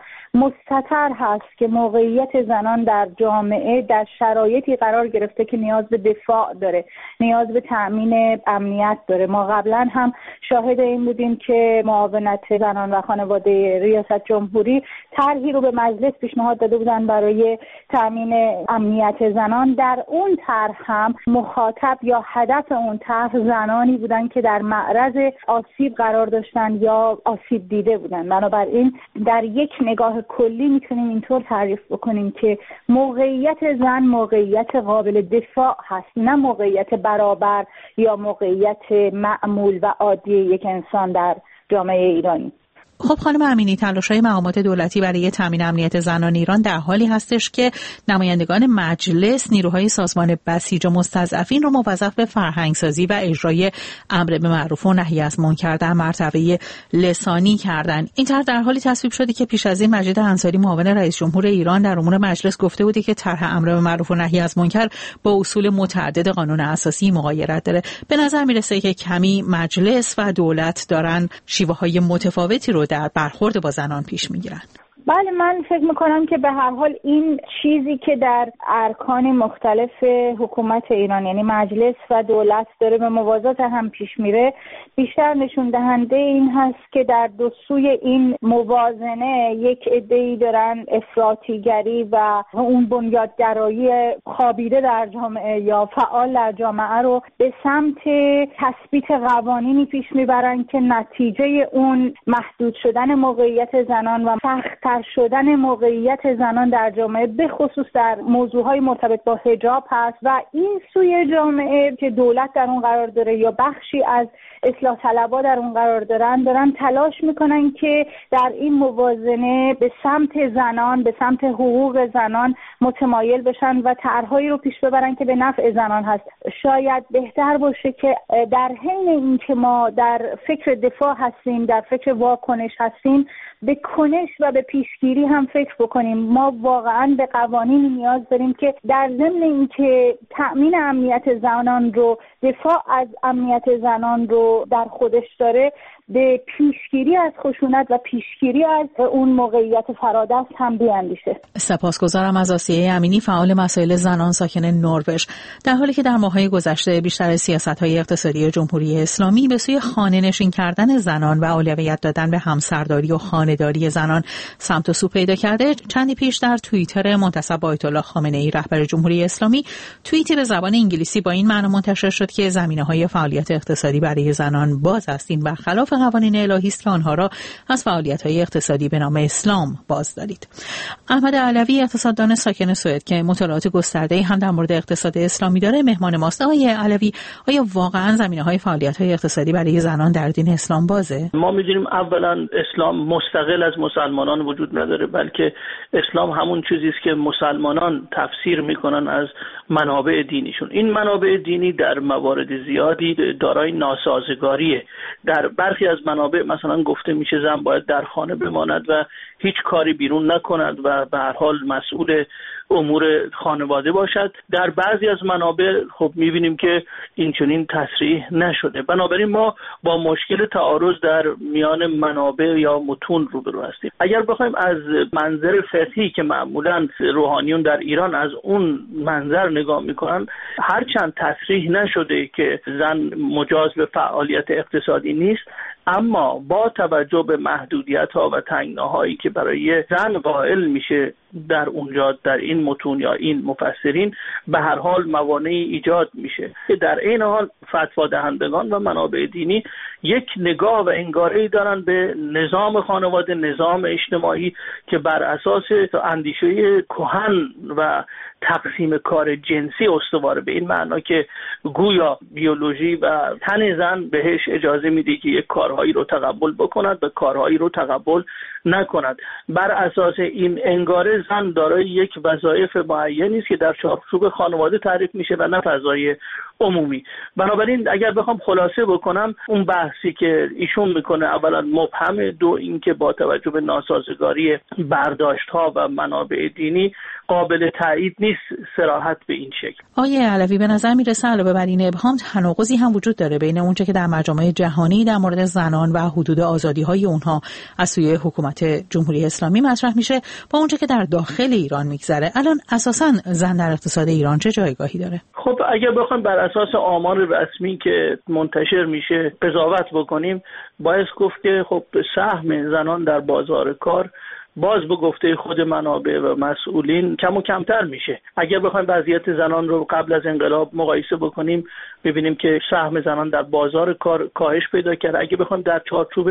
S16: مستتر هست که موقعیت زنان در جامعه در شرایطی قرار گرفته که نیاز به دفاع داره، نیاز به تأمین امنیت داره. ما قبلا هم شاهد این بودیم که معاونت زنان و خانواده ریاست جمهوری طرحی رو به مجلس پیشنهاد داده بودن برای تأمین امنیت زنان. در اون طرح هم مخاطب یا هدف اون طرح زنانی بودن که در معرض آسیب قرار داشتن یا آسیب دیده بودن. بنابراین در یک نگاه کلی میتونیم اینطور تعریف بکنیم که موقعیت زن موقعیت قابل دفاع هست، نه موقعیت برابر یا موقعیت معمول و عادی یک انسان در جامعه ایرانی.
S15: خب خانم امینی، تلاش‌های مقامات دولتی برای تامین امنیت زنان ایران در حالی هستش که نمایندگان مجلس نیروهای سازمان بسیج و مستضعفین رو موظف به فرهنگسازی و اجرای امر به معروف و نهی از منکر در مرتبه لسانی کردن. این طرح در حالی تصویب شده که پیش از این مجید انصاری معاون رئیس جمهور ایران در امور مجلس گفته بوده که طرح امر به معروف و نهی از منکر با اصول متعدد قانون اساسی مغایرت داره. به نظر میرسه که کمی مجلس و دولت دارن شیوه‌های متفاوتی رو در برخورد با زنان پیش میگیرن.
S16: بله، من فکر میکنم که به هر حال این چیزی که در ارکان مختلف حکومت ایران یعنی مجلس و دولت داره به موازات هم پیش میره، بیشتر نشون دهنده این هست که در دو سوی این موازنه یک عده‌ای دارن افراطیگری و اون بنیادگرایی خوابیده در جامعه یا فعال در جامعه رو به سمت تثبیت قوانینی پیش میبرن که نتیجه اون محدود شدن موقعیت زنان و سخت شدن موقعیت زنان در جامعه به خصوص در موضوعهای مرتبط با حجاب هست و این سوی جامعه که دولت در اون قرار داره یا بخشی از اصلاح طلبها در اون قرار دارن تلاش میکنن که در این موازنه به سمت زنان، به سمت حقوق زنان متمایل بشن و طرحهایی رو پیش ببرن که به نفع زنان هست. شاید بهتر باشه که در حین اینکه ما در فکر دفاع هستیم، در فکر واکنش هستیم، به کنش و به پیشگیری هم فکر بکنیم. ما واقعا به قوانینی نیاز داریم که در ضمن اینکه تأمین امنیت زنان رو، دفاع از امنیت زنان رو در خودش داره، به پیشگیری از خشونت و پیشگیری از اون موقعیت فرادست هم بیاندیشه.
S15: سپاسگزارم از آسیه امینی، فعال مسائل زنان ساکن نروژ. در حالی که در ماه‌های گذشته بیشتر سیاست‌های اقتصادی جمهوری اسلامی به سوی خانه‌نشین کردن زنان و اولویت دادن به همسرداری و خانه‌داری زنان سمت و سو پیدا کرده، چندی پیش در توییتر منتسب به آیت الله خامنه‌ای رهبر جمهوری اسلامی توییتی به زبان انگلیسی با این معنی منتشر شد که زمینه‌های فعالیت اقتصادی برای زنان باز است. این برخلاف قوانین الهی است که آنها را از فعالیت‌های اقتصادی به نام اسلام باز دارید. احمد علوی، اقتصاددان ساکن سوئد که مطالعات گسترده‌ای هم در مورد اقتصاد اسلامی داره، مهمان ماست. آقای علوی، آیا واقعاً زمینه‌های فعالیت‌های اقتصادی برای زنان در دین اسلام بازه؟
S17: ما می‌دونیم اولاً اسلام مستقل از مسلمانان وجود نداره، بلکه اسلام همون چیزی است که مسلمانان تفسیر می‌کنن از منابع دینیشون. این منابع دینی در موارد زیادی دارای ناسازگاریه. در برخی از منابع مثلا گفته میشه زن باید در خانه بماند و هیچ کاری بیرون نکند و به هر حال مسئول امور خانواده باشد. در بعضی از منابع خب میبینیم که این چنین تصریح نشده. بنابراین ما با مشکل تعارض در میان منابع یا متون روبرو هستیم. اگر بخوایم از منظر فقهی که معمولا روحانیون در ایران از اون منظر نگاه میکنن، هرچند تصریح نشده که زن مجاز به فعالیت اقتصادی نیست، اما با توجه به محدودیت‌ها و تنگناهایی که برای زن قائل میشه در اونجا در این متون یا این مفسرین، به هر حال موانعی ایجاد میشه که در این حال فتوا دهندگان و منابع دینی یک نگاه و انگاره‌ای دارن به نظام خانواده، نظام اجتماعی که بر اساس اندیشه کهن و تقسیم کار جنسی استواره، به این معنا که گویا بیولوژی و تن زن بهش اجازه میده که یک کارهایی رو تقبل بکند و کارهایی رو تقبل نکند. بر اساس این انگاره زن دارای یک وظایف معینی است که در چارچوب خانواده تعریف میشه و نه فضای عمومی. بنابراین اگر بخوام خلاصه بکنم، اون بحثی که ایشون میکنه اولا مبهمه، دو اینکه با توجه به ناسازگاری برداشت‌ها و منابع دینی قابل تایید نیست صراحت به این شکل.
S15: آیه علوی، به نظر میرسه علاوه بر این ابهام تناقضی هم وجود داره بین اونچه که در مجامع جهانی در مورد زنان و حدود آزادی‌های اونها از سوی حکومت جمهوری اسلامی مطرح میشه با اونچه که در داخل ایران میگذره. الان اساساً زن در اقتصاد ایران چه جایگاهی داره؟
S17: خب اگر بخوایم بر اساس آمار رسمی که منتشر میشه قضاوت بکنیم، باید گفت که خب سهم زنان در بازار کار باز به گفته خود منابع و مسئولین کم و کمتر میشه. اگر بخوایم وضعیت زنان رو قبل از انقلاب مقایسه بکنیم، ببینیم که سهم زنان در بازار کار کاهش پیدا کرده. اگه بخوایم در چارچوب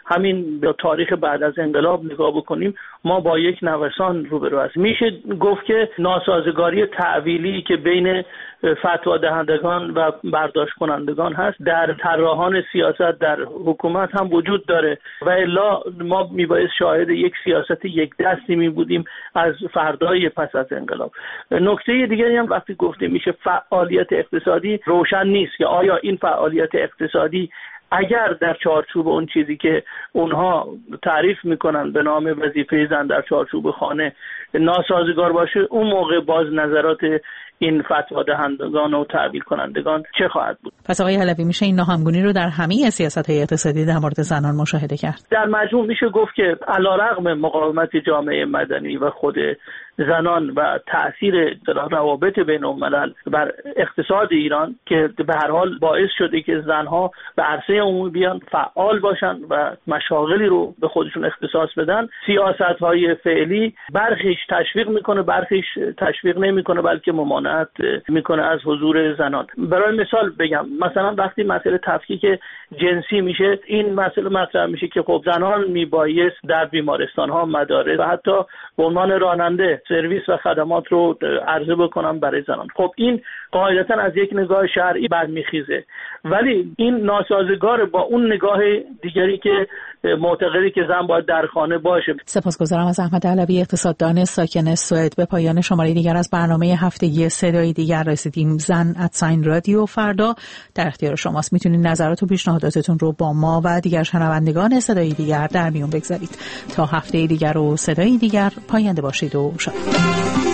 S17: همین به تاریخ بعد از انقلاب نگاه بکنیم، ما با یک نوسان روبرو هستیم. میشه گفت که ناسازگاری تعویلی که بین فتوا دهندگان و برداشت کنندگان هست در طراحان سیاست در حکومت هم وجود داره و الا ما میبایست شاهد یک سیاست یک دستی می بودیم از فردای پس از انقلاب. نکته دیگری هم وقتی گفته میشه فعالیت اقتصادی، روشن نیست که آیا این فعالیت اقتصادی اگر در چارچوب اون چیزی که اونها تعریف میکنن به نام وظیفه زن در چارچوب خانه ناسازگار باشه، اون موقع باز نظرات این فتوا دهندگان و تعبیل کنندگان چه خواهد بود؟
S15: پس آقای علوی میشه این ناهمگونی رو در همه سیاست‌های اقتصادی در مورد زنان مشاهده کرد.
S17: در مجموع میشه گفت که علیرغم مقاومت جامعه مدنی و خود زنان و تأثیر روابط بین الملل بر اقتصاد ایران که به هر حال باعث شده که زنها به عرصه عمومی بیان، فعال باشن و مشاغلی رو به خودشون اختصاص بدن، سیاست‌های فعلی برخیش تشویق میکنه، برخیش تشویق نمیکنه، بلکه ممانعت میکنه از حضور زنان. برای مثال بگم، مثلا وقتی مسئله تفکیک جنسی میشه، این مسئله مطرح میشه که خب زنان میبایست در بیمارستان‌ها، مدارس و حتی به عنوان راننده سرویس و خدمات رو عرضه بکنم برای زنان. خب این قاعدتا از یک نگاه شرعی برمیخیزه، ولی این ناسازگار با اون نگاه دیگری که معتقدی که زن باید در خانه باشه.
S15: سپاسگزارم از احمد علوی، اقتصاددان ساکن سوئد. به پایان شماره دیگر از برنامه هفتگی صدای دیگر رسیدیم. زن @رادیو فردا در اختیار شماست. میتونید نظرات و پیشنهاداتتون رو با ما و دیگر شنوندگان صدای دیگر در میون بگذارید. تا هفته دیگر و صدای دیگر، پاینده باشید و شاد.